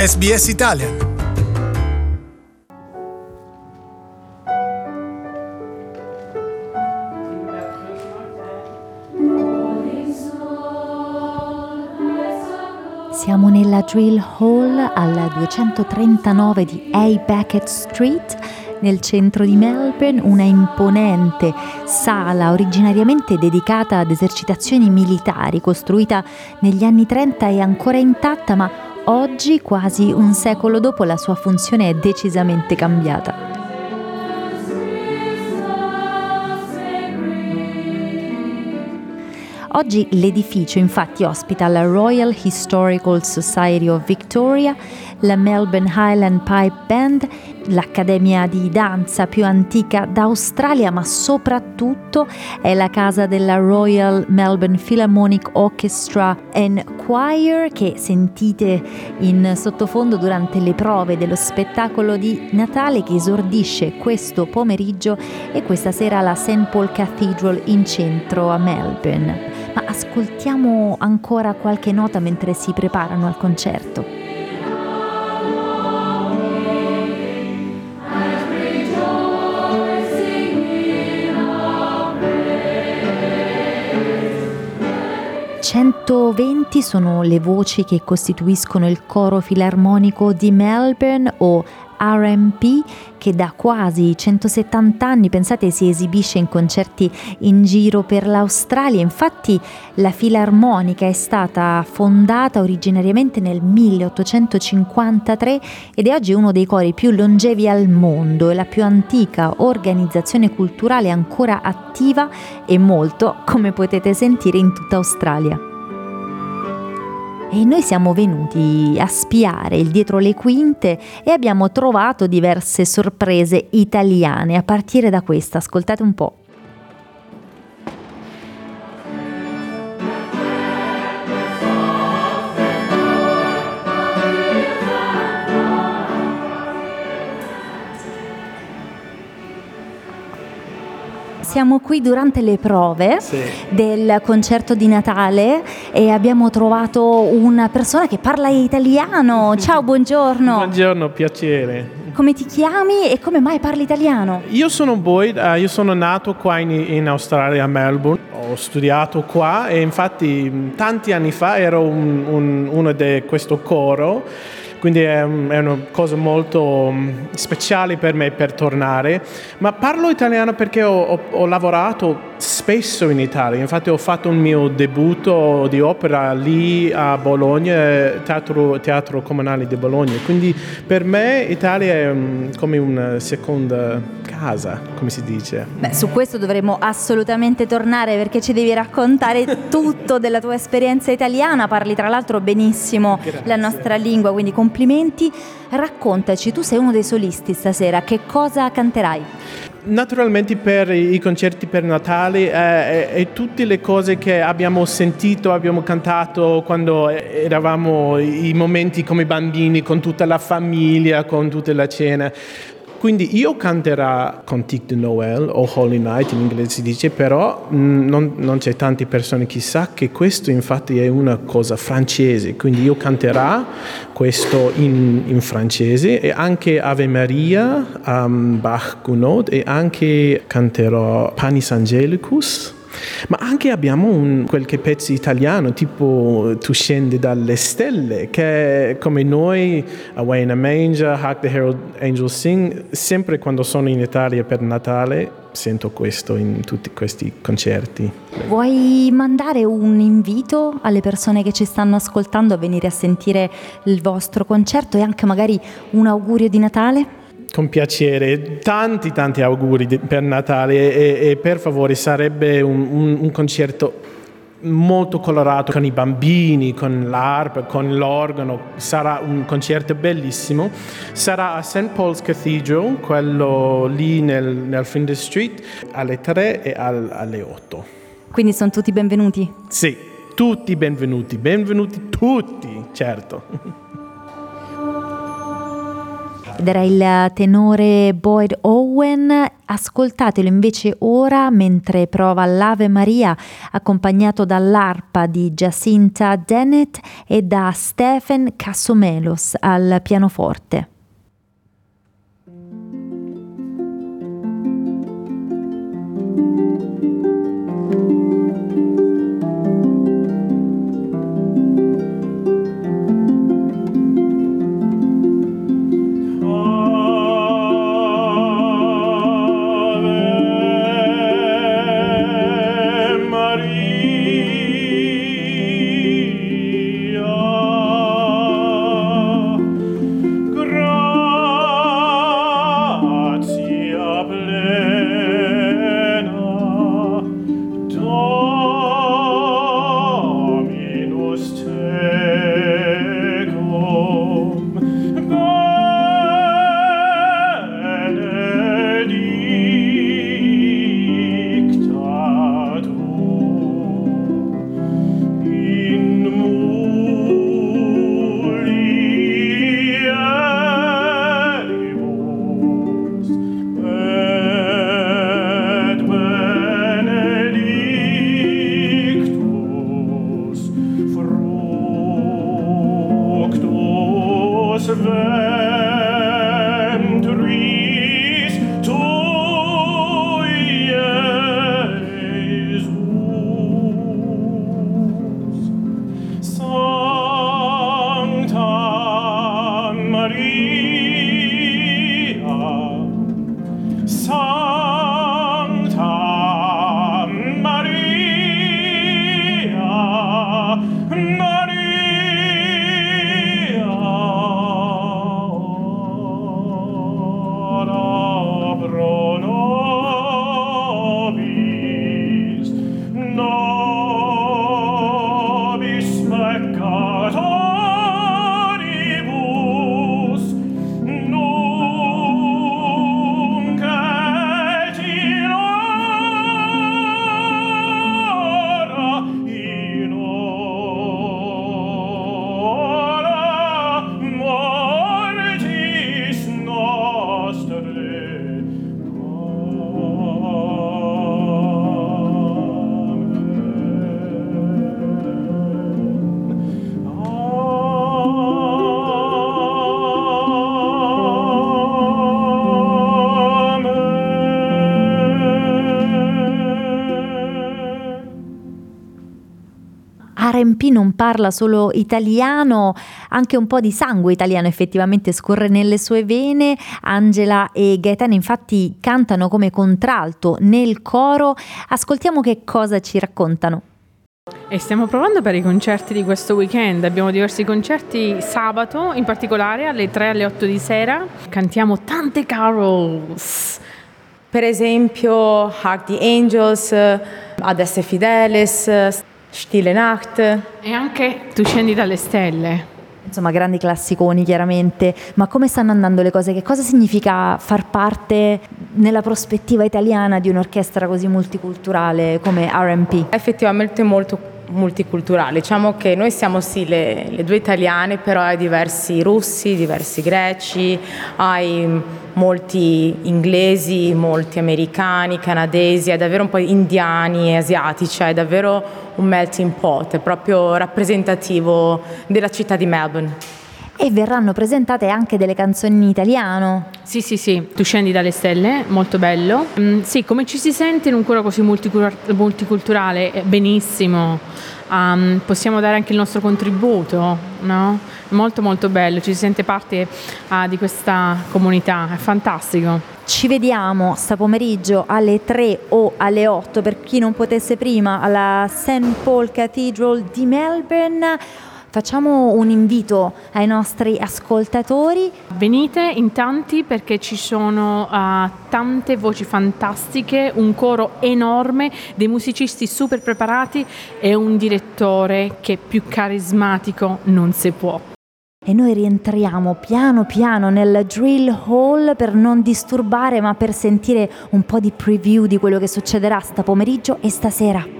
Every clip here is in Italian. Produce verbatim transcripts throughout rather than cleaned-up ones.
S B S Italian. Siamo nella Drill Hall al duecentotrentanove di A. Beckett Street, nel centro di Melbourne, una imponente sala originariamente dedicata ad esercitazioni militari, costruita negli anni trenta e ancora intatta, ma oggi, quasi un secolo dopo, la sua funzione è decisamente cambiata. Oggi l'edificio infatti ospita la Royal Historical Society of Victoria, la Melbourne Highland Pipe Band, l'accademia di danza più antica d'Australia, ma soprattutto è la casa della Royal Melbourne Philharmonic Orchestra and Choir, che sentite in sottofondo durante le prove dello spettacolo di Natale che esordisce questo pomeriggio e questa sera alla Saint Paul Cathedral in centro a Melbourne. Ma ascoltiamo ancora qualche nota mentre si preparano al concerto. centoventi sono le voci che costituiscono il coro filarmonico di Melbourne, o R M P, che da quasi centosettanta anni, pensate, si esibisce in concerti in giro per l'Australia. Infatti la filarmonica è stata fondata originariamente nel milleottocentocinquantatré ed è oggi uno dei cori più longevi al mondo e la più antica organizzazione culturale ancora attiva e molto, come potete sentire, in tutta Australia. E noi siamo venuti a spiare il dietro le quinte e abbiamo trovato diverse sorprese italiane, a partire da questa, ascoltate un po'. Siamo qui durante le prove sì. del concerto di Natale e abbiamo trovato una persona che parla italiano. Ciao, buongiorno. Buongiorno, piacere. Come ti chiami e come mai parli italiano? Io sono Boyd, uh, io sono nato qua in, in Australia, a Melbourne. Ho studiato qua e infatti tanti anni fa ero un, un, uno di questo coro. Quindi è, è una cosa molto speciale per me per tornare, ma parlo italiano perché ho, ho, ho lavorato spesso in Italia. Infatti ho fatto un mio debutto di opera lì a Bologna, teatro, teatro comunale di Bologna, quindi per me Italia è um, come una seconda casa, come si dice. Beh, su questo dovremo assolutamente tornare, perché ci devi raccontare tutto della tua esperienza italiana. Parli tra l'altro benissimo Grazie. La nostra lingua, quindi complimenti. Raccontaci, tu sei uno dei solisti stasera, che cosa canterai? Naturalmente per i concerti per Natale eh, e tutte le cose che abbiamo sentito, abbiamo cantato quando eravamo i momenti come bambini, con tutta la famiglia, con tutta la cena. Quindi io canterò Cantique de Noël o Holy Night in inglese si dice, però mh, non, non c'è tante persone che sa che questo infatti è una cosa francese, quindi io canterò questo in, in francese e anche Ave Maria, um, Bach Gounod, e anche canterò Panis Angelicus. Ma anche abbiamo un, qualche pezzo italiano, tipo Tu scendi dalle stelle, che come noi, Away in a Manger, Hark the Herald Angels Sing, sempre quando sono in Italia per Natale sento questo in tutti questi concerti. Vuoi mandare un invito alle persone che ci stanno ascoltando a venire a sentire il vostro concerto e anche magari un augurio di Natale? Con piacere, tanti tanti auguri per Natale e, e per favore sarebbe un, un, un concerto molto colorato con i bambini, con l'arpa, con l'organo, sarà un concerto bellissimo, sarà a Saint Paul's Cathedral, quello lì nel, nel Flinders Street, alle tre e al, alle otto. Quindi sono tutti benvenuti? Sì, tutti benvenuti, benvenuti tutti, certo. ed era il tenore Boyd Owen. Ascoltatelo invece ora mentre prova l'Ave Maria, accompagnato dall'arpa di Jacinta Dennett e da Stephen Cassomelos al pianoforte. R and B non parla solo italiano, anche un po' di sangue italiano effettivamente scorre nelle sue vene. Angela e Gaetano infatti cantano come contralto nel coro. Ascoltiamo che cosa ci raccontano. E stiamo provando per i concerti di questo weekend. Abbiamo diversi concerti sabato, in particolare alle tre e alle otto di sera. Cantiamo tante carols. Per esempio Hark the Angels, Adeste Fideles, Stille Nacht. E anche Tu scendi dalle stelle. Insomma, grandi classiconi chiaramente. Ma come stanno andando le cose? Che cosa significa far parte nella prospettiva italiana di un'orchestra così multiculturale come R and B? Effettivamente molto multiculturale. Diciamo che noi siamo sì le, le due italiane, però hai diversi russi, diversi greci, hai molti inglesi, molti americani, canadesi, hai davvero un po' indiani e asiatici, hai davvero un melting pot, è proprio rappresentativo della città di Melbourne. E verranno presentate anche delle canzoni in italiano. Sì, sì, sì, Tu scendi dalle stelle, molto bello. Mm, sì, come ci si sente in un coro così multiculturale? Benissimo. Um, possiamo dare anche il nostro contributo, no? Molto molto bello, ci si sente parte uh, di questa comunità, è fantastico. Ci vediamo sta pomeriggio alle tre o alle otto, per chi non potesse prima, alla Saint Paul Cathedral di Melbourne. Facciamo un invito ai nostri ascoltatori. Venite in tanti perché ci sono uh, tante voci fantastiche, un coro enorme, dei musicisti super preparati e un direttore che più carismatico non si può. E noi rientriamo piano piano nel drill hall per non disturbare, ma per sentire un po' di preview di quello che succederà sta pomeriggio e stasera.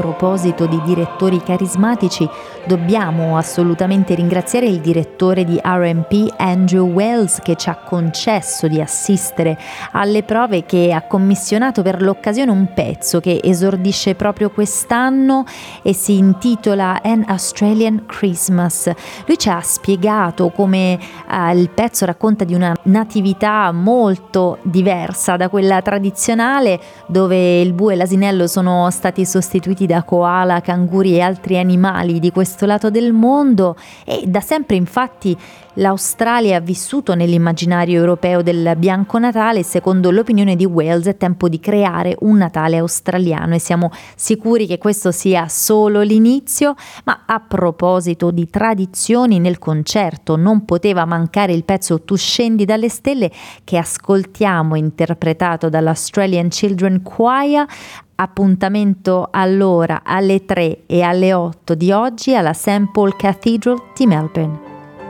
proposito di direttori carismatici, dobbiamo assolutamente ringraziare il direttore di R and P, Andrew Wells, che ci ha concesso di assistere alle prove, che ha commissionato per l'occasione un pezzo che esordisce proprio quest'anno e si intitola An Australian Christmas. Lui ci ha spiegato come eh, il pezzo racconta di una natività molto diversa da quella tradizionale, dove il bue e l'asinello sono stati sostituiti da koala, canguri e altri animali di questo lato del mondo, e da sempre infatti l'Australia ha vissuto nell'immaginario europeo del Bianco Natale. Secondo l'opinione di Wells è tempo di creare un Natale australiano, e siamo sicuri che questo sia solo l'inizio. Ma a proposito di tradizioni, nel concerto non poteva mancare il pezzo Tu scendi dalle stelle, che ascoltiamo interpretato dall'Australian Children Choir. Appuntamento allora alle tre e alle otto di oggi alla Saint Paul Cathedral di Melbourne.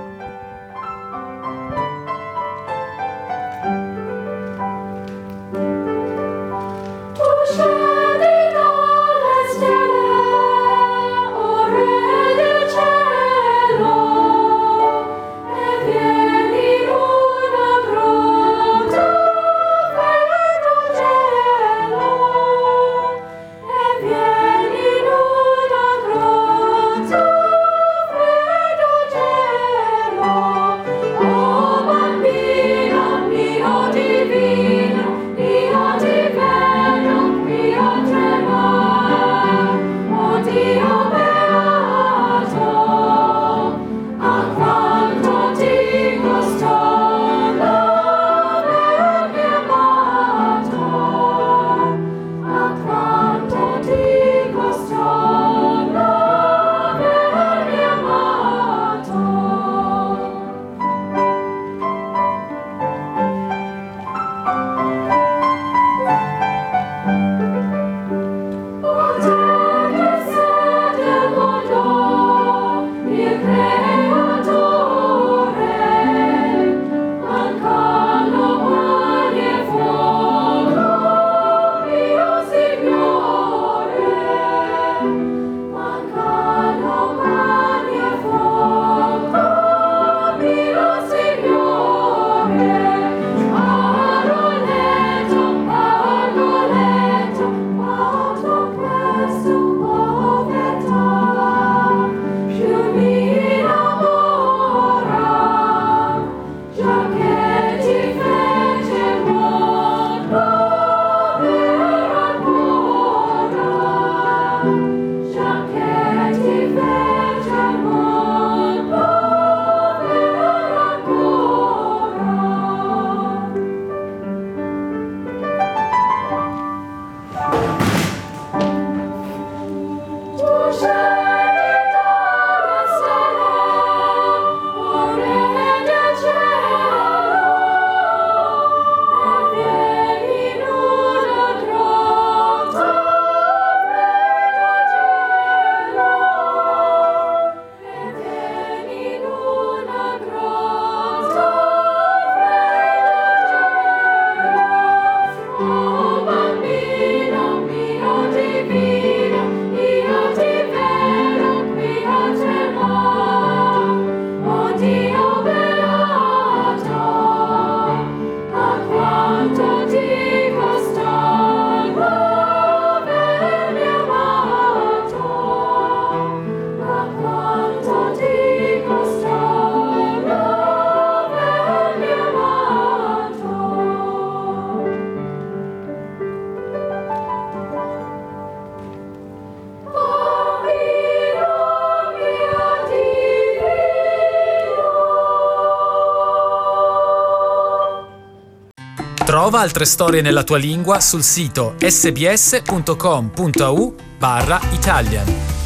Trova altre storie nella tua lingua sul sito sbs punto com punto a u barra Italian.